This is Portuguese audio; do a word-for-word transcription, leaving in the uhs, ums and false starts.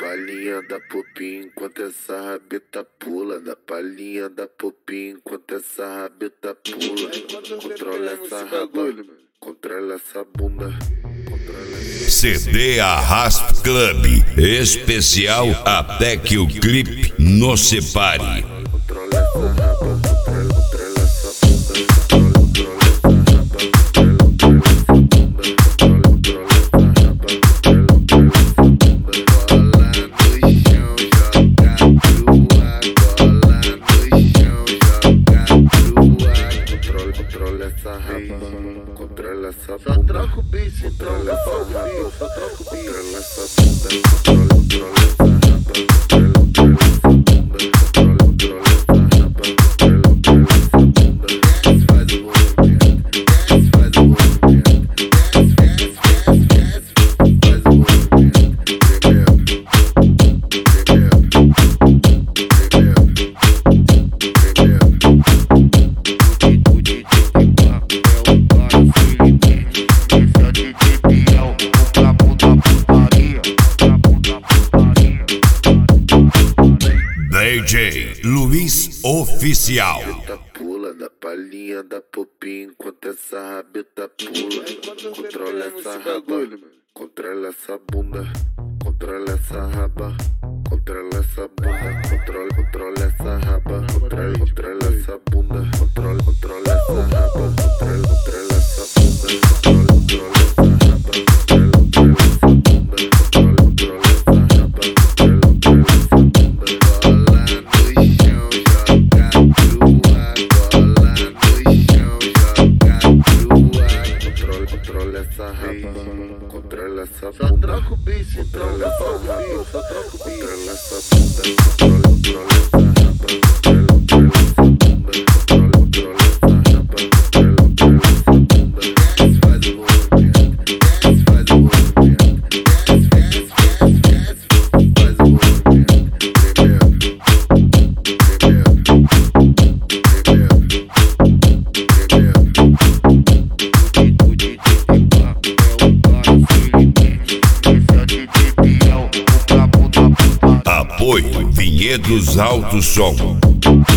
palhinha da popinha enquanto essa rabeta pula. Da palhinha da popinha enquanto essa rabeta pula. Controla essa raba, controla essa bunda. C D Arrasp Club especial até que o clipe nos separe. Controla essa raba, controla, controla essa bunda. Controla essa bunda, só troca o bicho, só troca o bicho, só troca o bicho. Controla essa bunda, controla, controla essa raba, controla, controla essa bunda, controla, controla essa raba, controla, controla essa bunda. Desce, faz o movimento, desce, faz o movimento, desce, desce, desce, desce, faz o movimento. Tremendo, tremendo, tremendo, tremendo. D J Luiz Oficial. Rabeta pula, da palhinha da popinha enquanto essa rabeta pula. Controla essa raba, controla essa bunda. Controla essa raba, controla essa bunda. Controla, controla essa raba, controla, controla essa bunda. Controla, controla essa raba, controla, controla essa bunda. Controla, controla essa raba, controla, controla essa bunda. Controla, controla essa raba, controla, controla essa bunda. Controla essa raba, controla essa bunda. Só troca o bicho, controla essa raba, só troca o bicho. Controla essa bunda, controla, controla essa raba, controla, controla essa bunda. Controla, controla essa raba, controla, controla essa bunda. Desce, faz o movimento, desce, faz o movimento, desce, desce, desce, desce, faz o movimento. Tremendo, tremendo, Apoio Vinhedos Alto Som.